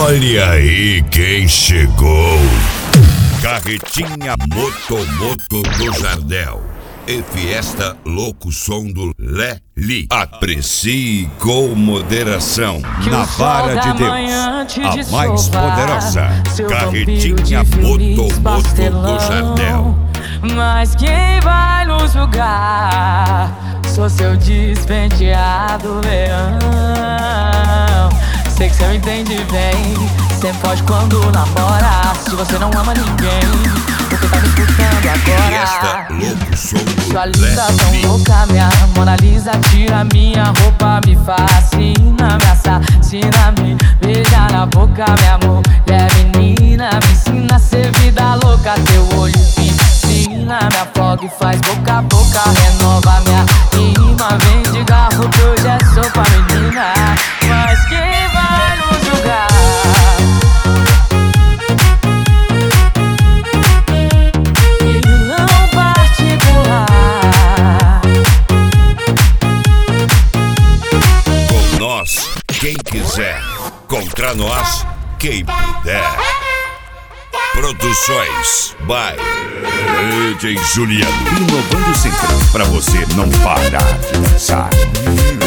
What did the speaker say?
Olha aí quem chegou. Carretinha Moto do Jardel e Fiesta Louco Som do Lely. Aprecie com moderação. Na vara de Deus, a mais poderosa. Carretinha Moto do Jardel. Mas quem vai nos julgar? Sou seu despenteado leão. Sei que cê me entende bem. Cê pode quando namora. Se você não ama ninguém, porque tá me escutando agora. Fiesta Louco Som do Sua linda Lely. tão louca, minha Mona Lisa. Tira minha roupa, me fascina, me assassina, me beija na boca, minha mulher menina. Me ensina a ser vida louca, teu olho me ensina. Me afoga e faz boca a boca, renova minha rima. Vem de garro que hoje é sopa, menina. Mas quem vai nos julgar? Vilão particular. Com nós, quem quiser. Contra nós, quem puder. Produções by DJ Juliano. Inovando sempre pra você não parar de dançar.